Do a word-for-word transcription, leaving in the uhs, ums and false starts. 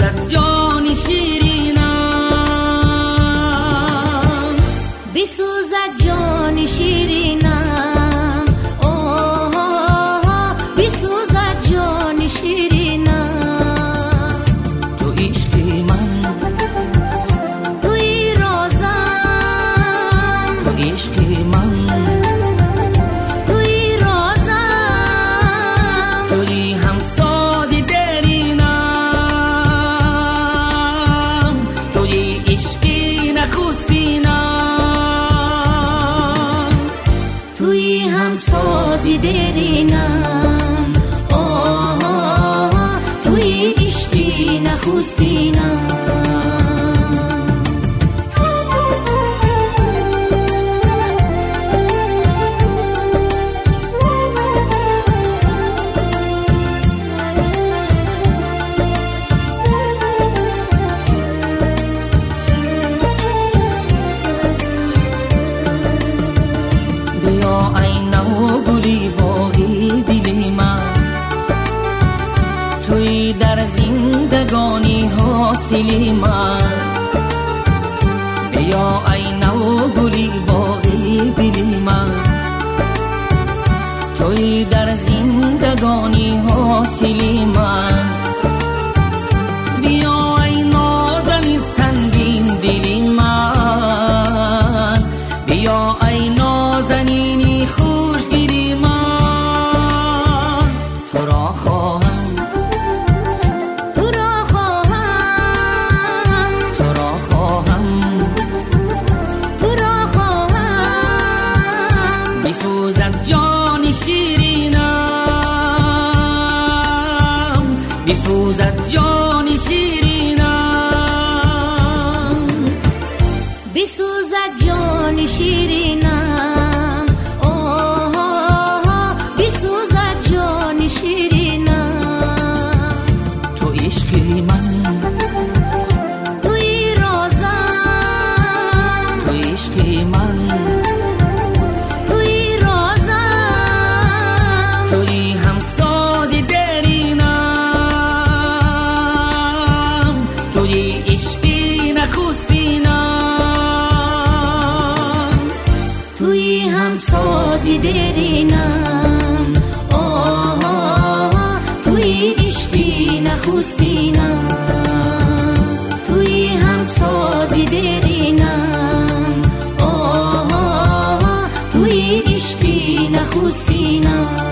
بسوزد جان شیرینم، بسوزد جان شیرینم، اوه بسوزد جان شیرینم. تو عشقی من، توی رازم، تو عشقی من، توی رازم، توی همساز درینم، توی عشقی نخستینم، توی همسازی درینم، آه توی عشقی نخستینم. بیا ای نو گلی باغی دلی من، توی در زندگانی حاصلی من. بیا ای نو گلی باغی دلی من، توی در زندگانی حاصلی من. بیا ای نازنین سنگین دلی من، بیا ای نازنینی خوشگیری من. تو را خواهم، تو را خواهم، تو را خواهم، تو را خواهم. بسوزد جان شیرینم، بسوزد جان شیرینم، بسوزد جان شیرینم، اوه بسوزد جان شیرینم. تو عشقی من، توی رازم، تو عشقی من، توی رازم، توی همساز درینم، توی عشقی نخستینم، توی همسازی درینم، آه توی عشقی نخستینم. توی همسازی درینم، آه توی عشقی نخستینم.